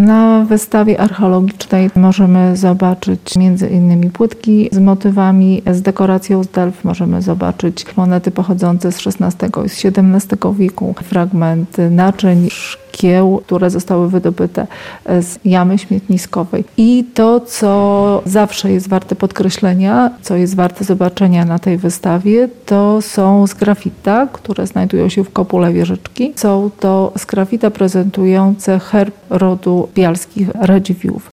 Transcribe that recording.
Na wystawie archeologicznej możemy zobaczyć m.in. płytki z motywami, z dekoracją z Delf. Możemy zobaczyć monety pochodzące z XVI i z XVII wieku, fragmenty naczyń, szkieł, które zostały wydobyte z jamy śmietniskowej. I to, co zawsze jest warte podkreślenia, co jest warte zobaczenia na tej wystawie, to są sgrafita, które znajdują się w kopule wieżyczki. Są to sgrafita prezentujące herb rodu Bialskich Radziwiłłów.